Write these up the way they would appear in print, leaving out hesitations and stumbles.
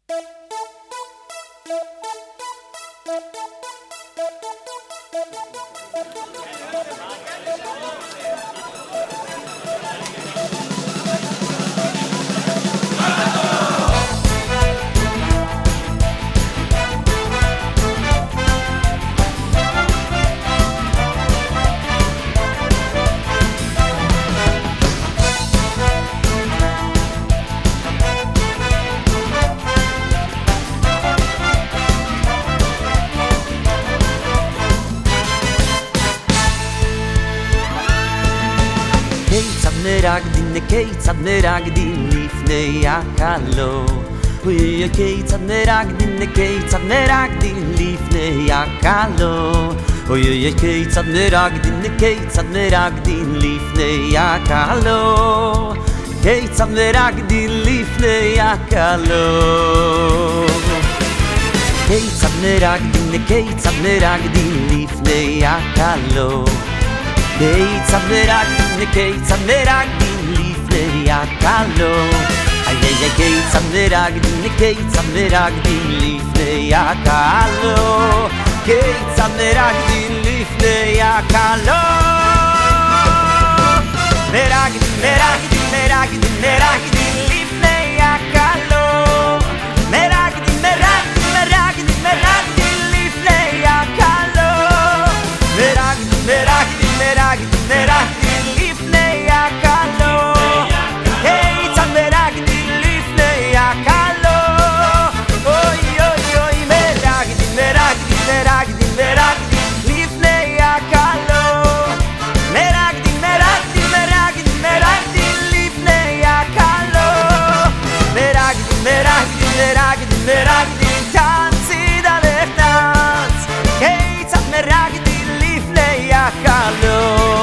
כיצד מרקדין לפני הקלו אוי כיצד מרקדין לפני הקלו אוי כיצד מרקדין לפני הקלו כיצד מרקדין לפני הקלו כיצד מרקדין לפני הקלו כיצד מרקדין לפני הקלו איי איי כיצד מרקדין לפני הקלו כיצד מרקדין לפני הקלו מרקדין לפני הקלו מרקדין לפני הקלו מרקדין לפני הקלו כיצד מרקדין לפני הקלו אוי אוי אוי מרקדין לפני הקלו מרקדין לפני הקלו מרקדין tanzi da lechtanz כיצד מרקדין לפני הקלו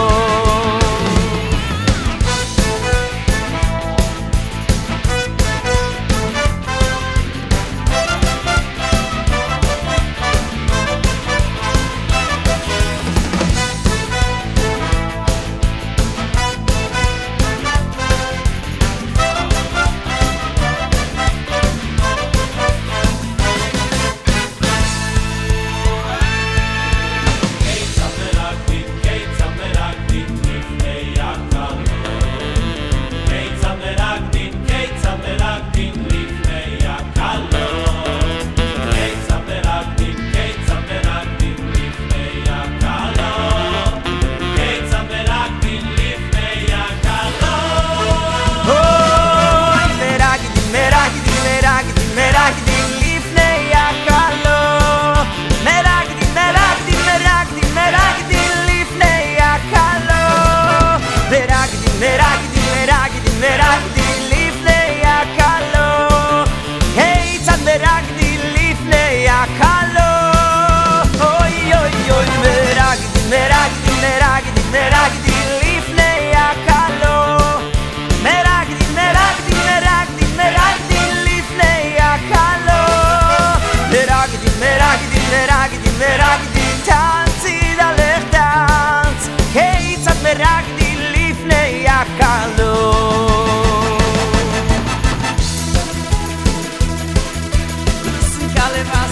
מרקדין tanzi da lechtanz כיצד מרקדין לפני הקלו Música levada